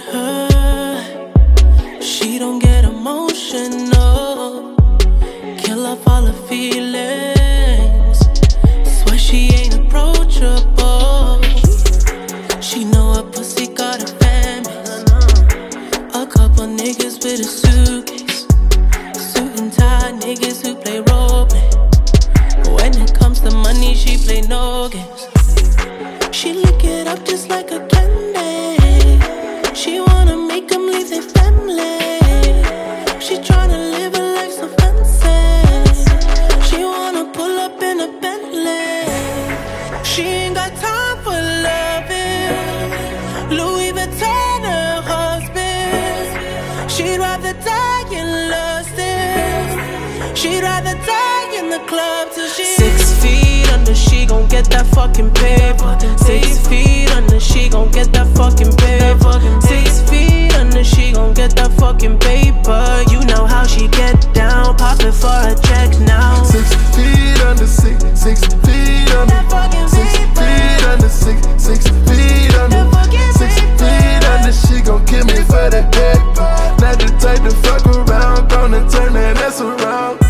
her. She don't get emotional. Kill off all her feelings. Swear she ain't approachable. She know her pussy got a family. A couple niggas with a suitcase. Suit and tie niggas who play role play. When it comes to money, she play no games. She lick it up just like a candy. She wanna make them leave their family. She tryna live a life so fancy. She wanna pull up in a Bentley. She ain't got time for loving. Louis Vuitton her husband. She'd rather die in lusting. She'd rather die in the club till she 6 feet under, she gon' get that fucking paper. 6 feet under, she gon' get that fucking paper. 6 feet under, she gon' get that fucking paper. You know how she get down, pop it for a check now. 6 feet under, 6 feet under, 6 feet under, 6 feet under, 6 feet under, she gon' kill me for that paper. Not the type to fuck around, gonna turn that ass around.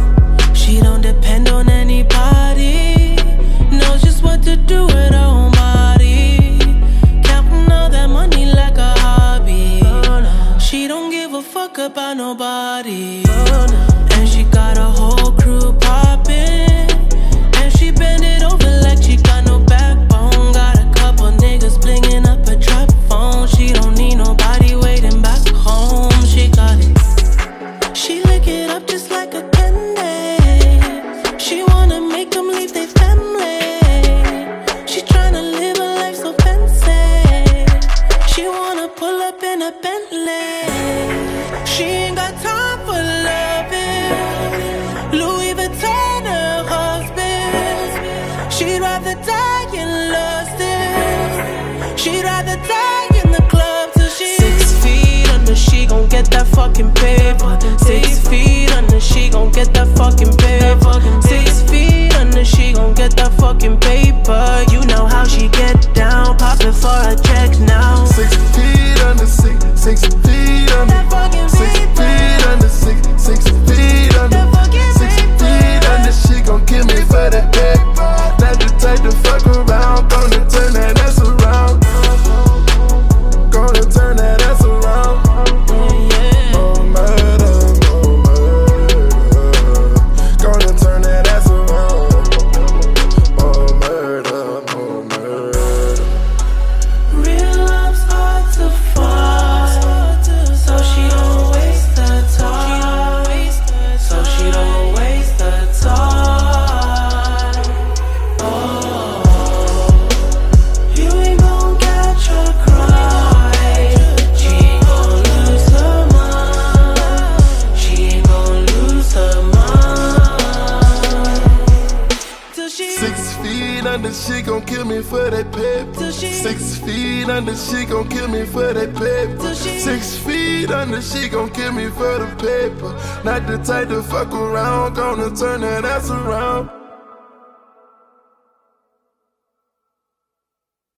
She don't depend on anybody, knows just what to do with her own body. Counting all that money like a hobby. She don't give a fuck about nobody. And she got a whole crew poppin'. And she bend it over like she got no backbone. Got a couple niggas blingin' up a trap phone. She don't need nobody waiting back home. She got it. She lick it up just like a candy. She wanna make them leave their family. She tryna live a life so fancy. She wanna pull up in a Bentley. She ain't got time for loving. Louis Vuitton her husband. She'd rather die in lusting. She'd rather die in the club till she 6 feet under, she gon' get that fucking paper. 6 feet under, she gon' get that fucking paper. 6 feet under, she gon' get that fucking paper. You know how she get down, pop it for a check now. 6 feet under, 6 feet under, 6 feet under, 6 feet under, 6 feet under, she gon' kill me for that paper. Not the type to fuck around, gonna turn that ass around. Gonna turn that ass around. More murder, more murder. Gonna turn that ass around. More murder, more murder. Real love's hard to find, so she don't waste her time. So she don't waste her time. Oh, you ain't gon' catch her crying. She ain't gon' lose her mind. She ain't gon' lose her mind. Till she 6 feet under, she gon' kill me for that paper. 6 feet under, she gon' kill me for that paper. 6 feet under, she gon' kill me for the paper. Not the type to fuck around, gonna turn that ass around.